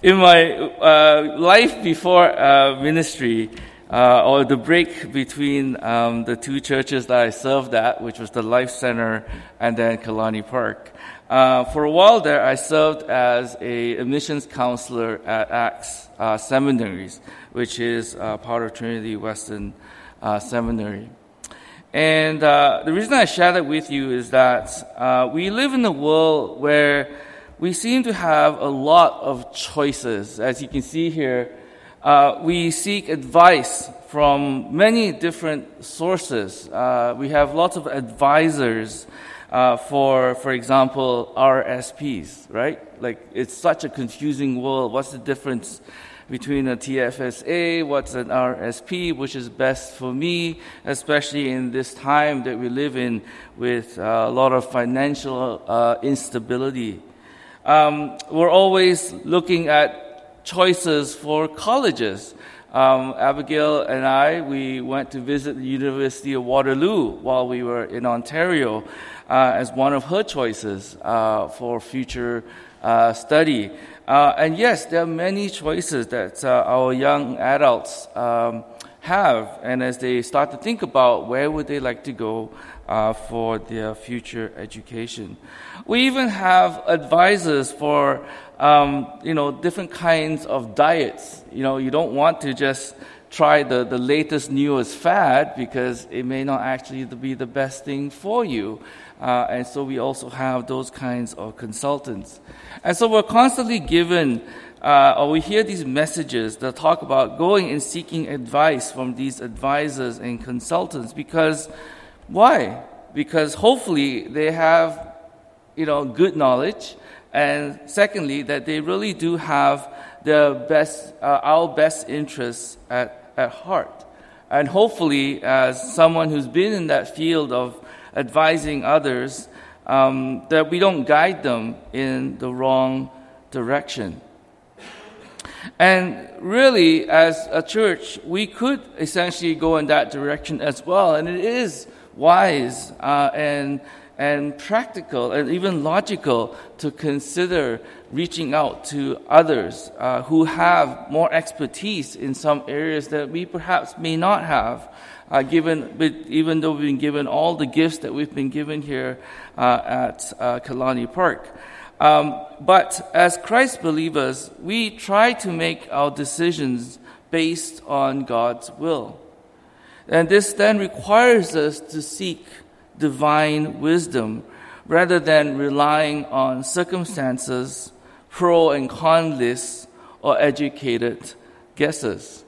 In my life before ministry, or the break between the two churches that I served at, which was the Life Center and then Kalani Park, for a while there, I served as a admissions counselor at Acts Seminaries, which is part of Trinity Western Seminary. And the reason I share that with you is that we live in a world where we seem to have a lot of choices. As you can see here, we seek advice from many different sources. We have lots of advisors for example, RSPs, right? Like, it's such a confusing world. What's the difference between a TFSA, what's an RSP, which is best for me, especially in this time that we live in with a lot of financial instability. We're always looking at choices for colleges. Abigail and I, we went to visit the University of Waterloo while we were in Ontario as one of her choices for future study. And yes, there are many choices that our young adults have, and as they start to think about where would they like to go for their future education. We even have advisors for different kinds of diets. You don't want to just try the latest, newest fad because it may not actually be the best thing for you. And so we also have those kinds of consultants. And so we're constantly given, or we hear these messages that talk about going and seeking advice from these advisors and consultants. Because, why? Because hopefully they have, good knowledge. And secondly, that they really do have our best interests at heart. And hopefully, as someone who's been in that field of advising others, that we don't guide them in the wrong direction. And really, as a church, we could essentially go in that direction as well. And it is wise and practical and even logical to consider reaching out to others who have more expertise in some areas that we perhaps may not have, even though we've been given all the gifts that we've been given here at Kalani Park. But as Christ believers, we try to make our decisions based on God's will. And this then requires us to seek divine wisdom rather than relying on circumstances, pro and con lists, or educated guesses.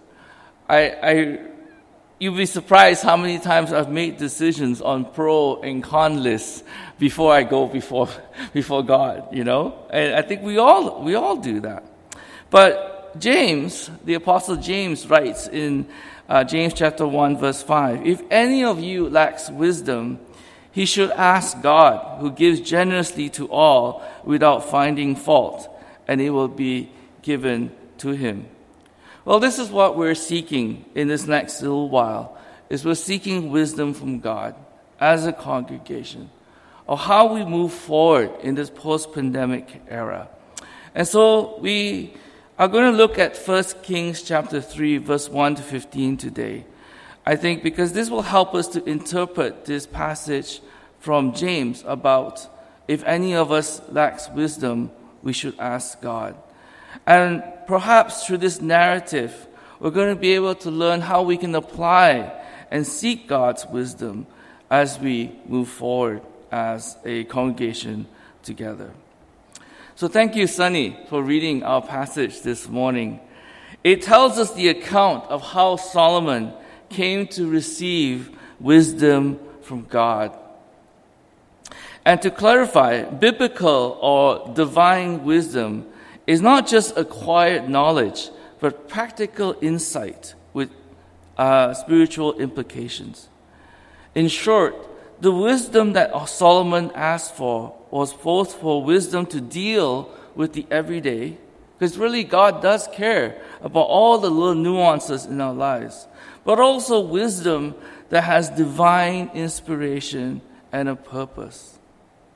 You'd be surprised how many times I've made decisions on pro and con lists before I go before God, And I think we all do that. But James, the Apostle James, writes in James chapter 1, verse 5, "If any of you lacks wisdom, he should ask God, who gives generously to all without finding fault, and it will be given to him." Well, this is what we're seeking in this next little while, is we're seeking wisdom from God as a congregation of how we move forward in this post-pandemic era. And so we are going to look at 1 Kings chapter 3, verse 1 to 15 today. I think because this will help us to interpret this passage from James about if any of us lacks wisdom, we should ask God. And perhaps through this narrative, we're going to be able to learn how we can apply and seek God's wisdom as we move forward as a congregation together. So thank you, Sunny, for reading our passage this morning. It tells us the account of how Solomon came to receive wisdom from God. And to clarify, biblical or divine wisdom is not just acquired knowledge, but practical insight with spiritual implications. In short, the wisdom that Solomon asked for was both for wisdom to deal with the everyday, because really God does care about all the little nuances in our lives, but also wisdom that has divine inspiration and a purpose.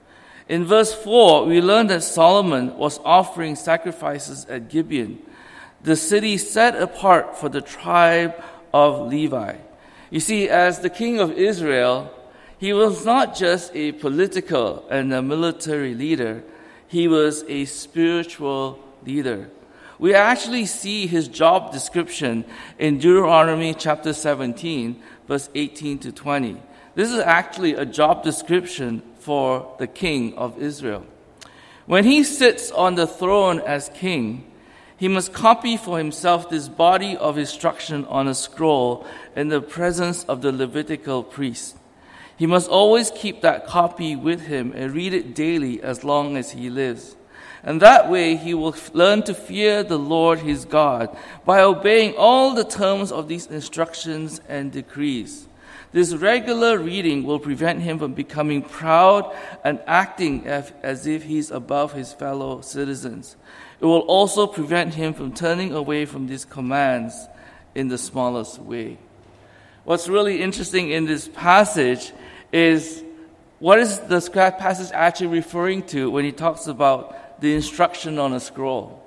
In verse 4, we learn that Solomon was offering sacrifices at Gibeon, the city set apart for the tribe of Levi. You see, as the king of Israel, he was not just a political and a military leader, he was a spiritual leader. We actually see his job description in Deuteronomy chapter 17, verse 18 to 20. This is actually a job description for the king of Israel. When he sits on the throne as king, he must copy for himself this body of instruction on a scroll in the presence of the Levitical priest. He must always keep that copy with him and read it daily as long as he lives. And that way he will learn to fear the Lord his God by obeying all the terms of these instructions and decrees. This regular reading will prevent him from becoming proud and acting as if he's above his fellow citizens. It will also prevent him from turning away from these commands in the smallest way. What's really interesting in this passage is, what is the passage actually referring to when he talks about the instruction on a scroll?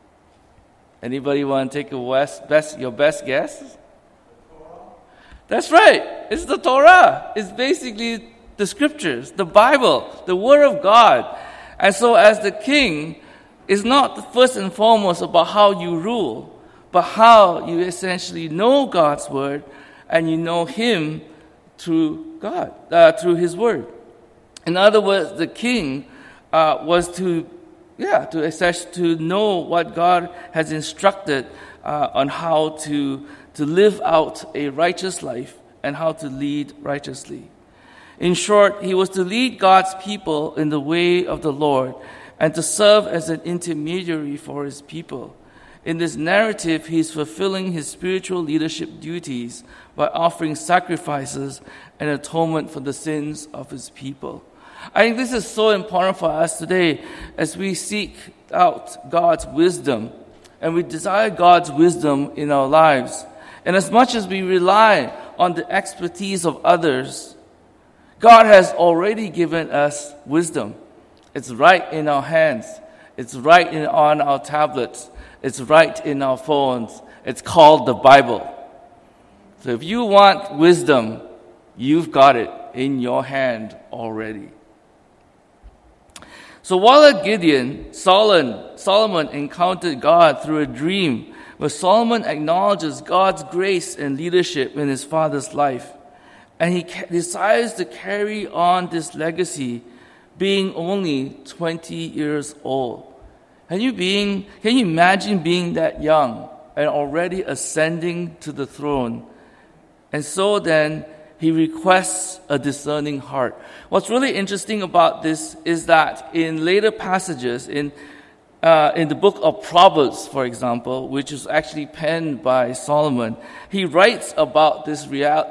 Anybody want to take your best guess? That's right. It's the Torah. It's basically the scriptures, the Bible, the Word of God. And so as the king, it's not first and foremost about how you rule, but how you essentially know God's Word and you know Him through God, through His Word. In other words, the king was to know what God has instructed on how to live out a righteous life and how to lead righteously. In short, he was to lead God's people in the way of the Lord and to serve as an intermediary for his people. In this narrative, he's fulfilling his spiritual leadership duties by offering sacrifices and atonement for the sins of his people. I think this is so important for us today as we seek out God's wisdom and we desire God's wisdom in our lives. And as much as we rely on the expertise of others, God has already given us wisdom. It's right in our hands. It's right on our tablets. It's right in our phones. It's called the Bible. So if you want wisdom, you've got it in your hand already. So while at Gibeon, Solomon encountered God through a dream where Solomon acknowledges God's grace and leadership in his father's life. And he decides to carry on this legacy being only 20 years old. Can you imagine being that young and already ascending to the throne? And so then, he requests a discerning heart. What's really interesting about this is that in later passages, in the book of Proverbs, for example, which is actually penned by Solomon, he writes about this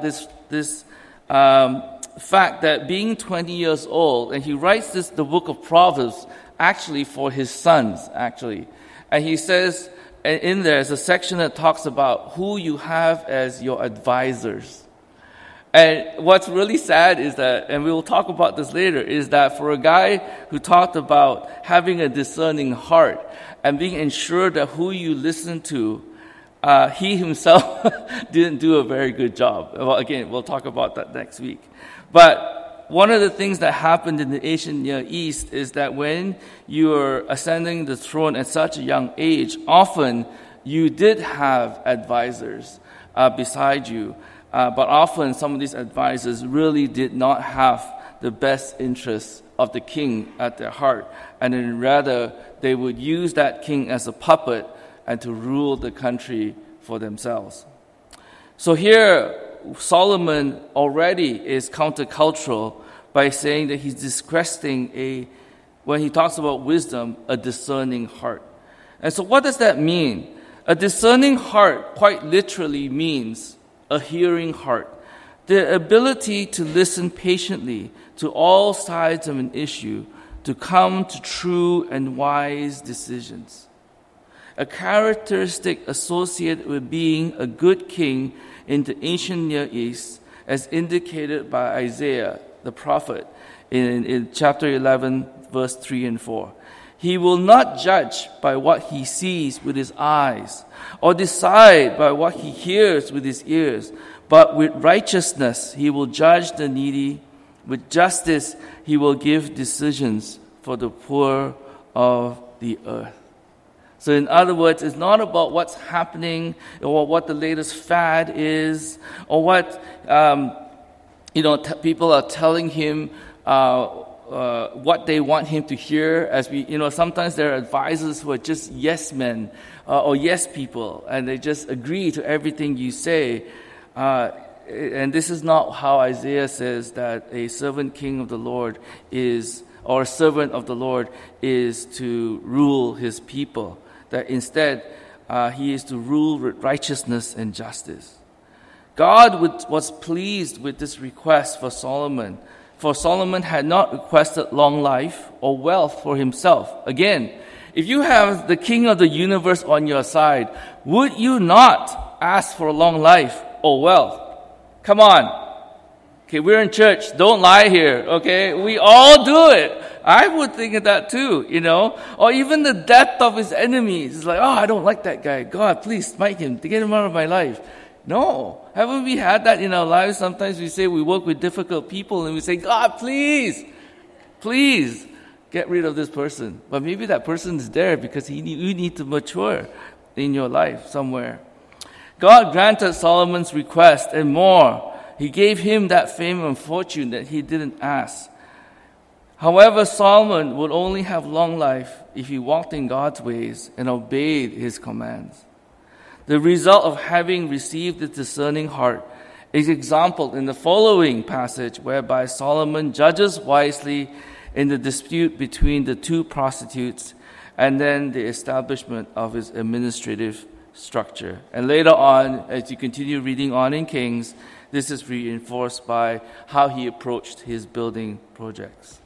fact that being 20 years old, and he writes the book of Proverbs actually for his sons, actually. And he says, in there's a section that talks about who you have as your advisors. And what's really sad is that, and we will talk about this later, is that for a guy who talked about having a discerning heart and being ensured that who you listen to, he himself didn't do a very good job. Well, again, we'll talk about that next week. But one of the things that happened in the ancient Near East is that when you are ascending the throne at such a young age, often you did have advisors beside you. But often some of these advisors really did not have the best interests of the king at their heart. And then rather, they would use that king as a puppet and to rule the country for themselves. So here, Solomon already is countercultural by saying that he's discrediting when he talks about wisdom, a discerning heart. And so what does that mean? A discerning heart quite literally means a hearing heart, the ability to listen patiently to all sides of an issue, to come to true and wise decisions. A characteristic associated with being a good king in the ancient Near East, as indicated by Isaiah, the prophet, in chapter 11, verse 3 and 4. He will not judge by what he sees with his eyes, or decide by what he hears with his ears, but with righteousness he will judge the needy. With justice he will give decisions for the poor of the earth. So in other words, it's not about what's happening or what the latest fad is or what people are telling him what they want him to hear. As sometimes there are advisors who are just yes men or yes people, and they just agree to everything you say. And this is not how Isaiah says that a servant king of the Lord is, or a servant of the Lord is to rule his people. That instead, he is to rule with righteousness and justice. God was pleased with this request for Solomon, for Solomon had not requested long life or wealth for himself. Again, if you have the king of the universe on your side, would you not ask for long life or wealth? Come on. Okay, we're in church. Don't lie here, okay? We all do it. I would think of that too, Or even the death of his enemies. It's like, I don't like that guy. God, please smite him to get him out of my life. No. Haven't we had that in our lives? Sometimes we say we work with difficult people and we say, God, please get rid of this person. But maybe that person is there because you need to mature in your life somewhere. God granted Solomon's request and more. He gave him that fame and fortune that he didn't ask. However, Solomon would only have long life if he walked in God's ways and obeyed his commands. The result of having received the discerning heart is exampled in the following passage, whereby Solomon judges wisely in the dispute between the two prostitutes and then the establishment of his administrative structure. And later on, as you continue reading on in Kings, this is reinforced by how he approached his building projects.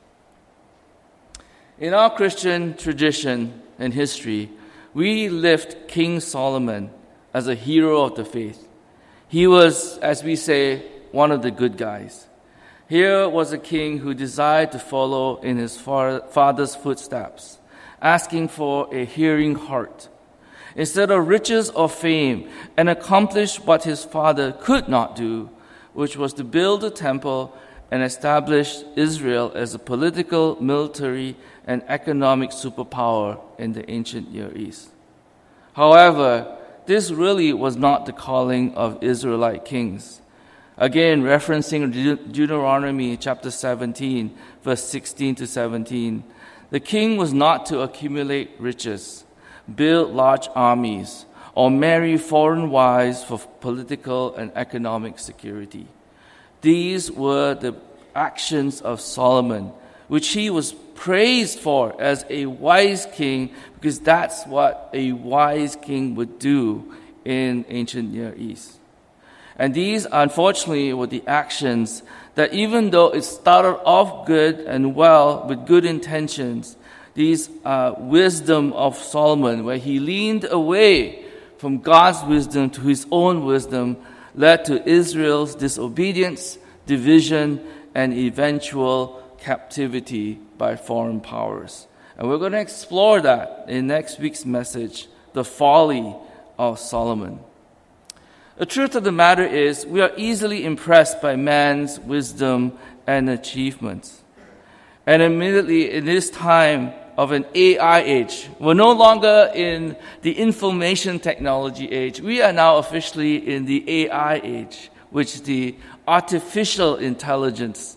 In our Christian tradition and history, we lift King Solomon as a hero of the faith. He was, as we say, one of the good guys. Here was a king who desired to follow in his father's footsteps, asking for a hearing heart. Instead of riches or fame, and accomplish what his father could not do, which was to build a temple and establish Israel as a political, military, and economic superpower in the ancient Near East. However, this really was not the calling of Israelite kings. Again, referencing Deuteronomy chapter 17, verse 16 to 17, the king was not to accumulate riches, build large armies, or marry foreign wives for political and economic security. These were the actions of Solomon, which he was praised for as a wise king, because that's what a wise king would do in ancient Near East. And these, unfortunately, were the actions that, even though it started off good and well with good intentions, these wisdom of Solomon, where he leaned away from God's wisdom to his own wisdom, led to Israel's disobedience, division, and eventual captivity by foreign powers. And we're going to explore that in next week's message, the folly of Solomon. The truth of the matter is, we are easily impressed by man's wisdom and achievements. And admittedly, in this time of an AI age, we're no longer in the information technology age. We are now officially in the AI age, which is the artificial intelligence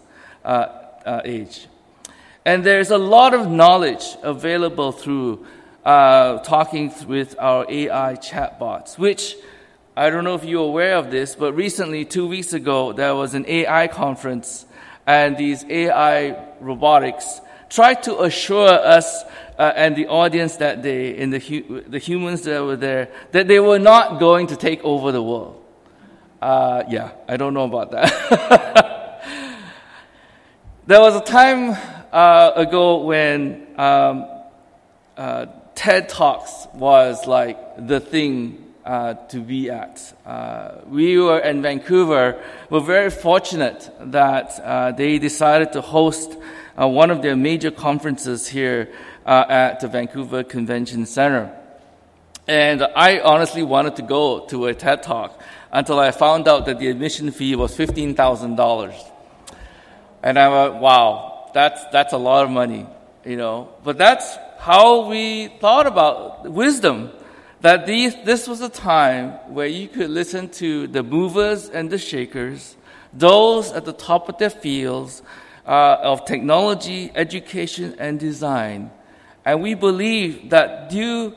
age. And there's a lot of knowledge available through talking with our AI chatbots, which I don't know if you're aware of this, but recently, 2 weeks ago, there was an AI conference, and these AI robotics tried to assure us and the audience that day, and the humans that were there, that they were not going to take over the world. I don't know about that. There was a time ago when TED Talks was like the thing to be at. We were in Vancouver. We're very fortunate that they decided to host one of their major conferences here at the Vancouver Convention Center. And I honestly wanted to go to a TED Talk until I found out that the admission fee was $15,000. And I went, wow, that's a lot of money, But that's how we thought about wisdom. That this was a time where you could listen to the movers and the shakers, those at the top of their fields of technology, education, and design. And we believe that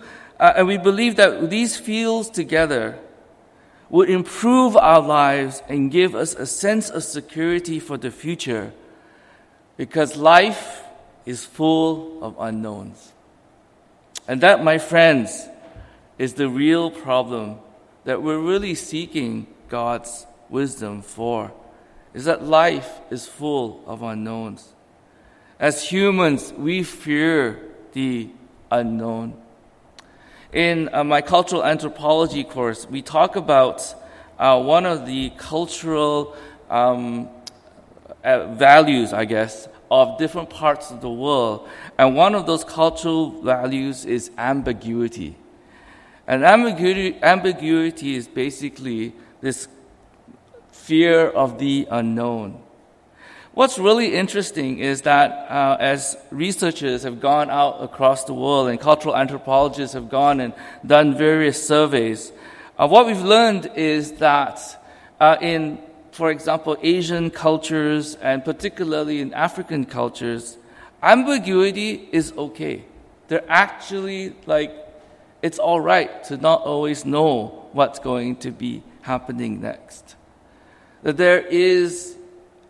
these fields together would improve our lives and give us a sense of security for the future, because life is full of unknowns. And that, my friends, is the real problem that we're really seeking God's wisdom for, is that life is full of unknowns. As humans, we fear the unknown. In my cultural anthropology course, we talk about one of the cultural values, of different parts of the world. And one of those cultural values is ambiguity. And ambiguity is basically this fear of the unknown. What's really interesting is that as researchers have gone out across the world and cultural anthropologists have gone and done various surveys, what we've learned is that in, for example, Asian cultures and particularly in African cultures, ambiguity is okay. They're actually it's all right to not always know what's going to be happening next. That there is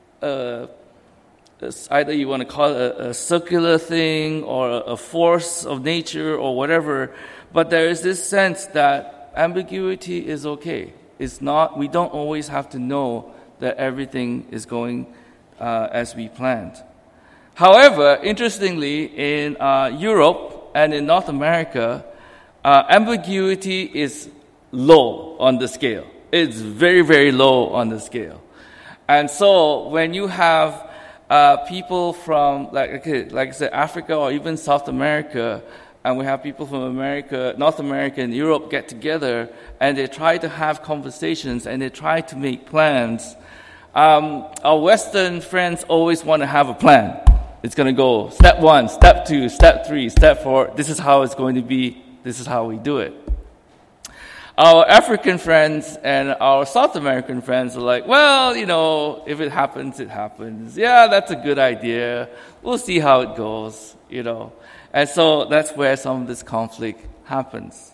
either you want to call it a circular thing or a force of nature or whatever, but there is this sense that ambiguity is okay. It's not. We don't always have to know that everything is going as we planned. However, interestingly, in Europe and in North America, ambiguity is low on the scale. It's very, very low on the scale. And so when you have people from, like I said, Africa or even South America, and we have people from America, North America and Europe get together, and they try to have conversations, and they try to make plans, our Western friends always want to have a plan. It's going to go step 1, step 2, step 3, step 4. This is how it's going to be. This is how we do it. Our African friends and our South American friends are like, well, if it happens, it happens. Yeah, that's a good idea. We'll see how it goes, And so that's where some of this conflict happens.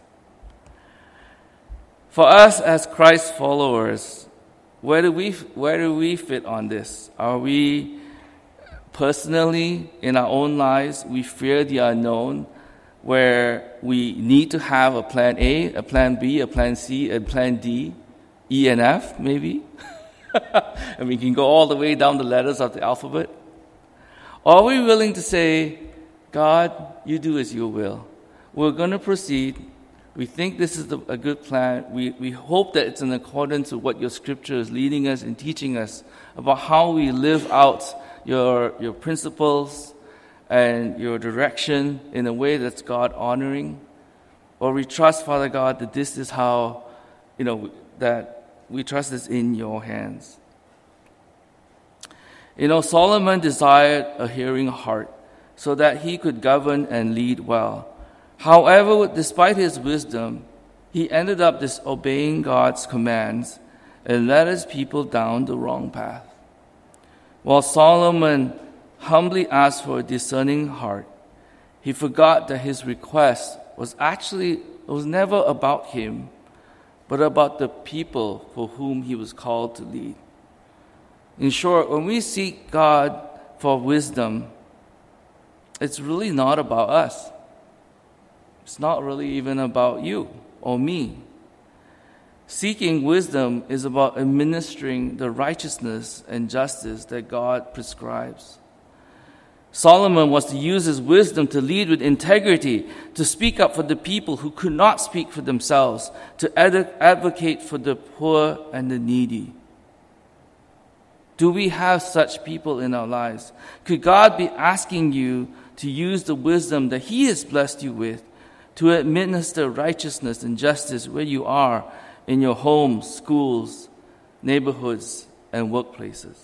For us as Christ followers, where do we fit on this? Are we personally, in our own lives, we fear the unknown, where we need to have a plan A, a plan B, a plan C, a plan D, E and F, maybe? And we can go all the way down the letters of the alphabet. Or are we willing to say, God, you do as you will. We're going to proceed. We think this is a good plan. We hope that it's in accordance with what your scripture is leading us and teaching us about how we live out your principles and your direction in a way that's God-honoring. Or we trust, Father God, that this is how, that we trust this in your hands. Solomon desired a hearing heart so that he could govern and lead well. However, despite his wisdom, he ended up disobeying God's commands and led his people down the wrong path. While Solomon humbly asked for a discerning heart, he forgot that his request was never about him, but about the people for whom he was called to lead. In short, when we seek God for wisdom, it's really not about us. It's not really even about you or me. Seeking wisdom is about administering the righteousness and justice that God prescribes. Solomon was to use his wisdom to lead with integrity, to speak up for the people who could not speak for themselves, to advocate for the poor and the needy. Do we have such people in our lives? Could God be asking you to use the wisdom that He has blessed you with to administer righteousness and justice where you are in your homes, schools, neighborhoods, and workplaces?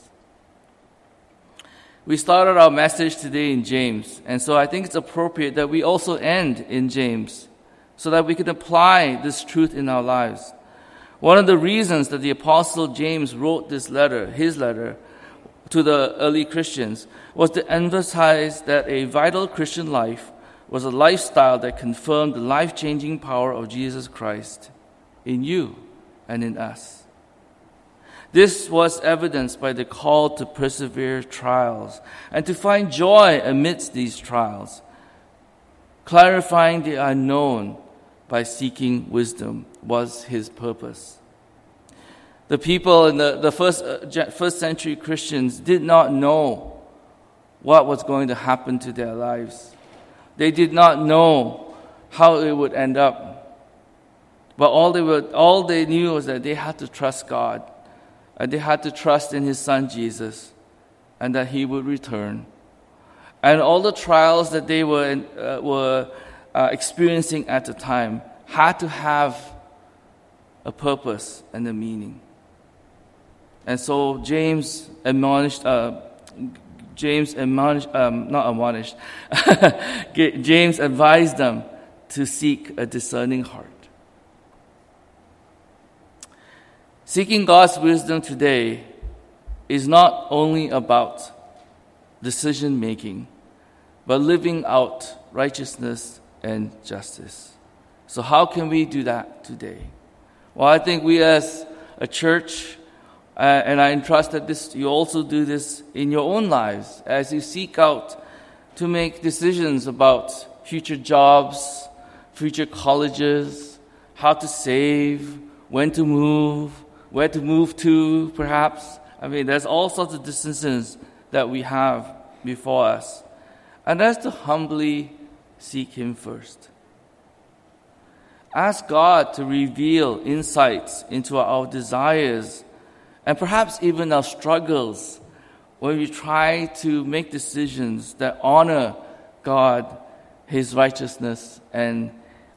We started our message today in James, and so I think it's appropriate that we also end in James so that we can apply this truth in our lives. One of the reasons that the Apostle James wrote this letter, his letter, to the early Christians, was to emphasize that a vital Christian life was a lifestyle that confirmed the life-changing power of Jesus Christ in you and in us. This was evidenced by the call to persevere trials and to find joy amidst these trials, clarifying the unknown by seeking wisdom was his purpose. The people in the first century Christians did not know what was going to happen to their lives. They did not know how it would end up. But all they knew was that they had to trust God. And they had to trust in His Son Jesus, and that He would return. And all the trials that they were experiencing at the time had to have a purpose and a meaning. And so James James advised them to seek a discerning heart. Seeking God's wisdom today is not only about decision-making, but living out righteousness and justice. So how can we do that today? Well, I think we as a church, and I entrust that you also do this in your own lives as you seek out to make decisions about future jobs, future colleges, how to save, when to move, where to move to, perhaps. I mean, there's all sorts of decisions that we have before us. And that's to humbly seek Him first. Ask God to reveal insights into our desires and perhaps even our struggles when we try to make decisions that honor God, His righteousness, and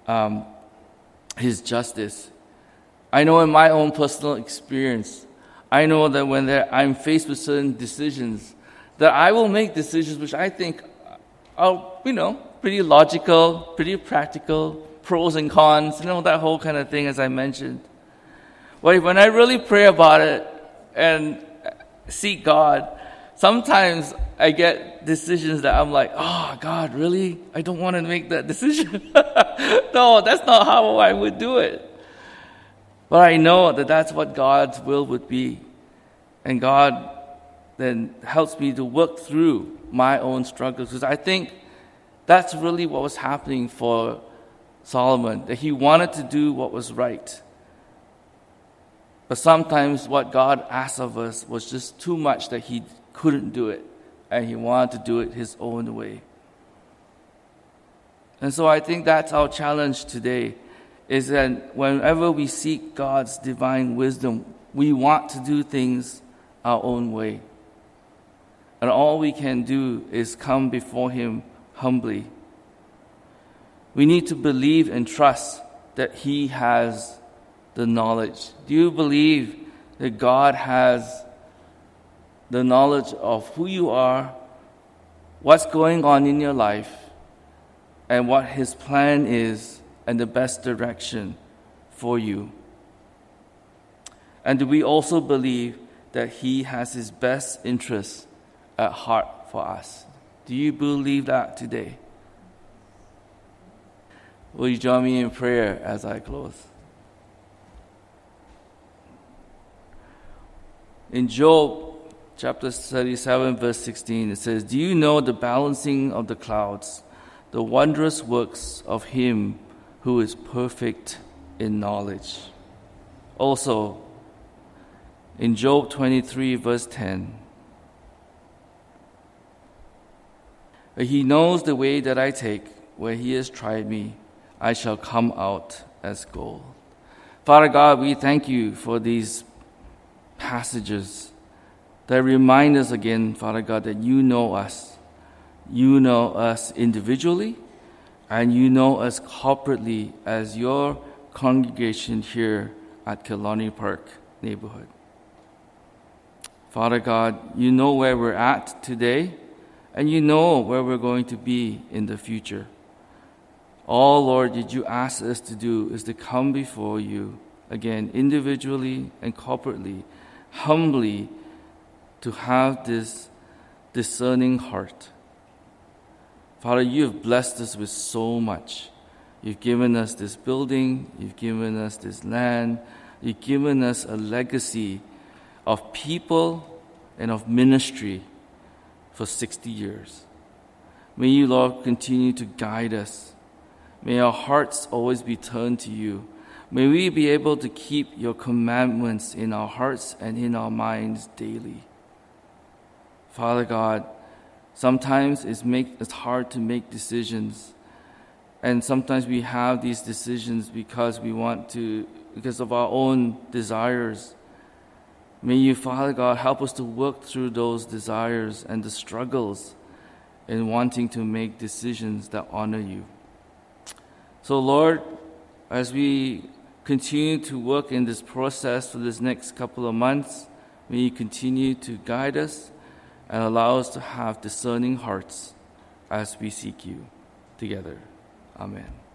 His justice. I know in my own personal experience, I know that when I'm faced with certain decisions, that I will make decisions which I think are, pretty logical, pretty practical, pros and cons, that whole kind of thing as I mentioned. But when I really pray about it and seek God, sometimes I get decisions that I'm like, oh, God, really? I don't want to make that decision. No, that's not how I would do it. But I know that that's what God's will would be. And God then helps me to work through my own struggles. Because I think that's really what was happening for Solomon, that he wanted to do what was right. But sometimes what God asked of us was just too much that he couldn't do it. And he wanted to do it his own way. And so I think that's our challenge today, is that whenever we seek God's divine wisdom, we want to do things our own way. And all we can do is come before Him humbly. We need to believe and trust that He has the knowledge. Do you believe that God has the knowledge of who you are, what's going on in your life, and what His plan is, and the best direction for you? And do we also believe that He has His best interests at heart for us? Do you believe that today? Will you join me in prayer as I close? In Job chapter 37, verse 16, it says, "Do you know the balancing of the clouds, the wondrous works of Him who is perfect in knowledge?" Also, in Job 23, verse 10, He knows the way that I take. Where he has tried me, I shall come out as gold. Father God, we thank you for these passages that remind us again, Father God, that you know us. You know us individually, and you know us corporately as your congregation here at Killarney Park neighborhood. Father God, you know where we're at today, and you know where we're going to be in the future. All, Lord, that you ask us to do is to come before you, again, individually and corporately, humbly, to have this discerning heart. Father, you have blessed us with so much. You've given us this building, you've given us this land, you've given us a legacy of people and of ministry for 60 years. May you, Lord, continue to guide us. May our hearts always be turned to you. May we be able to keep your commandments in our hearts and in our minds daily. Father God, sometimes it's hard to make decisions. And sometimes we have these decisions because of our own desires. May you, Father God, help us to work through those desires and the struggles in wanting to make decisions that honor you. So, Lord, as we continue to work in this process for this next couple of months, may you continue to guide us and allow us to have discerning hearts as we seek you together. Amen.